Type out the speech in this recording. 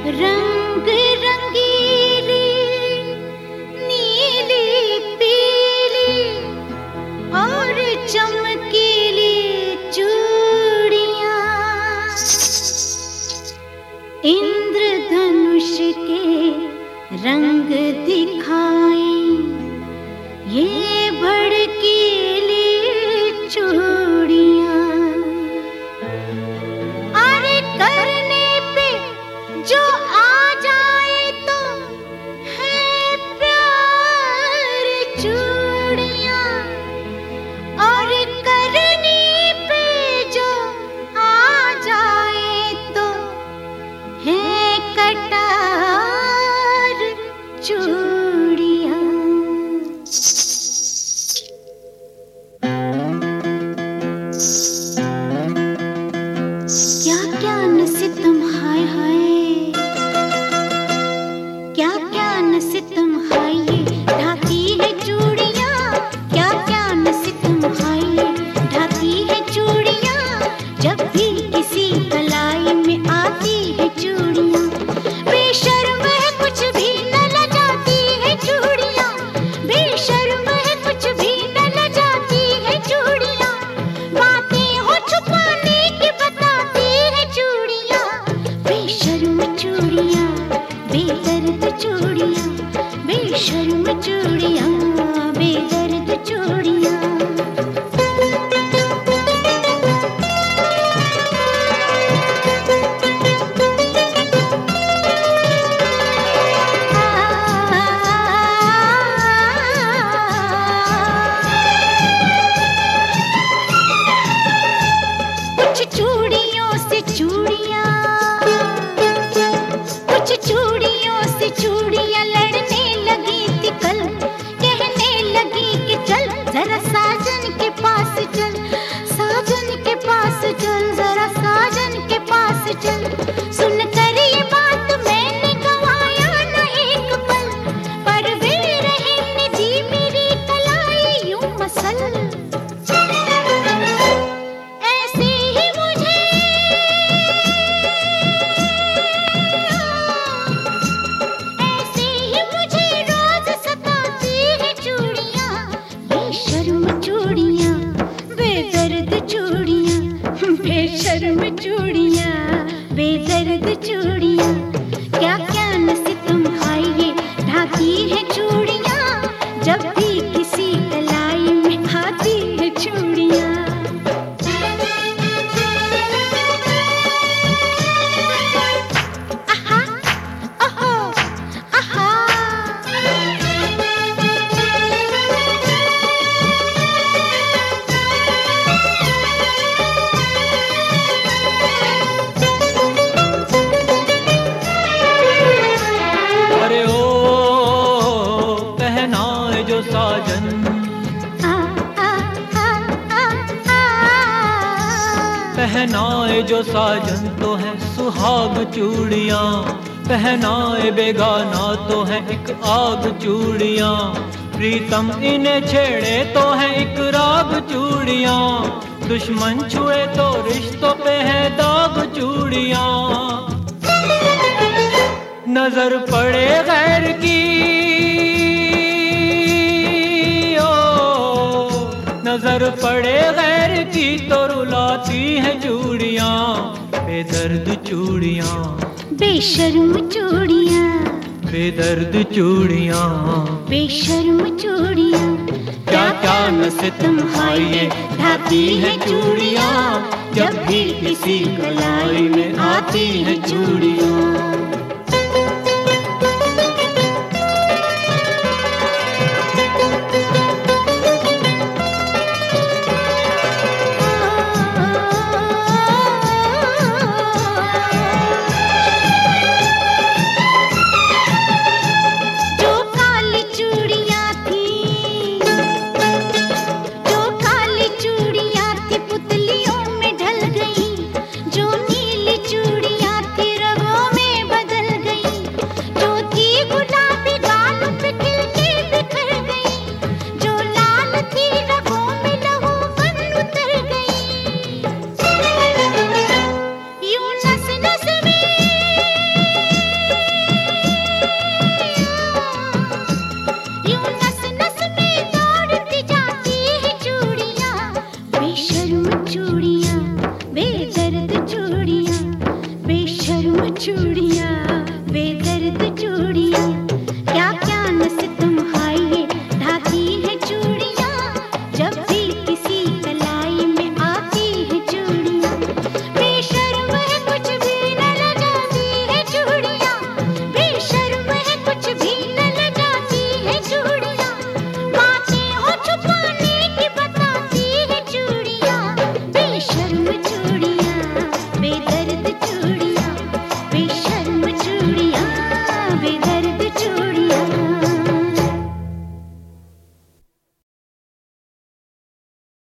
रंग रंगीली नीली पीली और चमकीली चूड़ियां, इंद्रधनुष के रंग दिखाएं ये भड़कीली चूड़ियां। अरे करने पे जो आ जाए तो है प्यार चूड़ियां, और करने पे जो आ जाए तो है कटार चूड़ियां। क्या क्या न सितम हाय हाय, क्या क्या न सितम हाय ये ढाती है चूड़ियां, क्या क्या न सितम हाय ये ढाती है चूड़ियां, जब भी किसी कलाई में आती है चूड़ियां। बेशर्म है कुछ भी न लजाती है चूड़ियां, बेशर्म है कुछ भी न लजाती है चूड़ियां, बातें हो छुपाने की बताती है चूड़ियां। बेशर्म चूड़ियां बेदर्द चूड़ियां, बेशर्म चूड़ियां बेदर्द चूड़ियां। कुछ चूड़ियों से चूड़ियां, कुछ चूड़ियों से चूड़ियां लड़ने लगी थी कल, कहने लगी कि चल जरा साजन के पास चल, साजन के पास चल, जरा साजन के पास चल। सुन कर ये बात मैंने गवाया न एक पल, पर वे रहने दी मेरी कलाई यूं मसल। ऐसे ही मुझे, ऐसे ही मुझे रोज सताती है चूड़ियां, बेशर्म चूड़ियां बेदर्द चूड़ियां, बेशर्म चूड़ियां बेदर्द चूड़ियां। क्या क्या न सितम हाय ये ढाती है चूड़ियां, जब भी किसी कलाई में आती है चूड़ियां। आहा ओहो आहा, अरे ओ पहनाए जो साजन, आ आ आ आ आ। पहनाए जो साजन तो है सुहाग चूड़ियां, पहनाए बेगाना तो है एक आग चूड़ियां, प्रीतम इन्हें छेड़े तो है एक राग चूड़ियां, दुश्मन छुए तो रिश्तों पे है दाग चूड़ियां। नजर पड़े गैर की ओ, नजर पड़े गैर की तो रुलाती है चूड़ियां, बेदर्द चूड़ियां बेशर्म चूड़ियां बेदर्द चूड़ियां। बेशर्म चूड़ियां। क्या क्या न सितम हाय ये ढाती है चूड़ियां, जब भी किसी कलाई में आती है चूड़ियां।